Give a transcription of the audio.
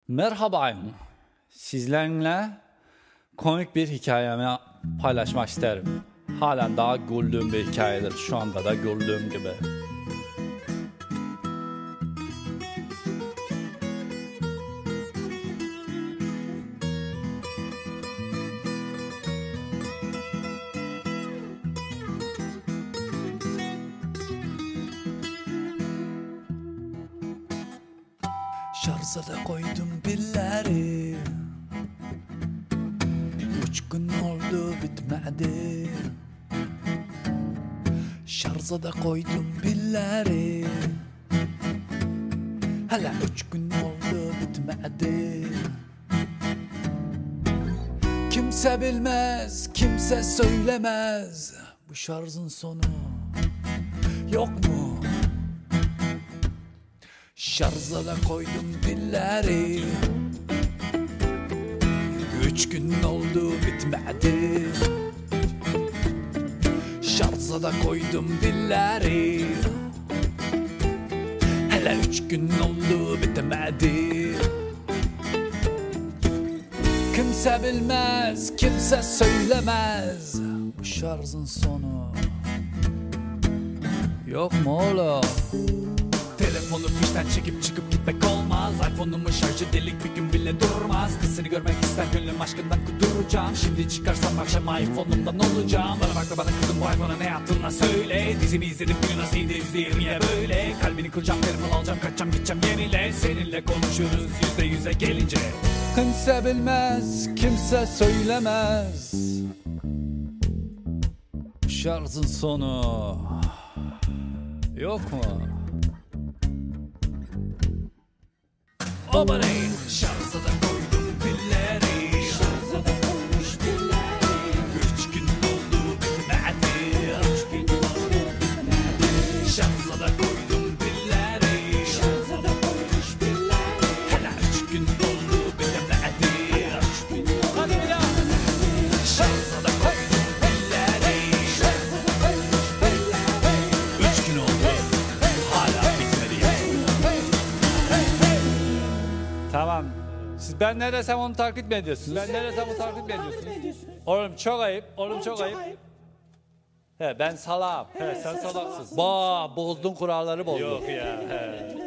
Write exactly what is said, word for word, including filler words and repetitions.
Merhabayım. Sizlerle komik bir hikayemi paylaşmak isterim. Halen daha güldüğüm bir hikayedir. Şu anda da güldüğüm gibi. Şarja da koydum pilleri, üç gün oldu bitmedi. Şarja da koydum pilleri, hala üç gün oldu bitmedi. Kimse bilmez, kimse söylemez, bu şarjın sonu yok mu? Şarja da koydum pilleri, üç gün oldu bitmedi. Şarja da koydum pilleri, hele üç gün oldu bitmedi. Kimse bilmez, kimse söylemez, bu şarjın sonu yok mu oğlum? Telefonu fişten çekip çıkıp gitmek olmaz. iPhone'umun şarjı delik, bir gün bile durmaz. Kız seni görmek ister, gönlüm aşkından kuduracağım. Şimdi çıkarsam akşam iPhone'umdan olacağım. Bana bak da bana kızım, bu iPhone'a ne yaptığını söyle. Dizimi izledim, bugün nasıl izleyeyim yine böyle. Kalbini kıracağım, telefon alacağım, kaçacağım gideceğim yenile. Seninle konuşuruz yüzde yüze gelince. Kimse bilmez, kimse söylemez, şarjın sonu yok mu? Oba değil. Şarja da koydum pilleri, şarja da koymuş pilleri, üç gün oldu bitmedi. Üç gün oldu bitmedi. Şarja da koydum pilleri, şarja da koymuş pilleri, hala üç gün oldu bitmedi. Üç gün oldu bitmedi. Şarja da koydum pilleri, şarja da koymuş pilleri, üç gün oldu hala bitmedi. Tamam. Siz ben ne desem onu taklit mi ediyorsunuz? Ben ne desem onu taklit mi ediyorsunuz? Oğlum çok ayıp. Oğlum çok ayıp. He ben salağım. He sen salaksın. Ba bozdun kuralları bozdun. Yok ya. He.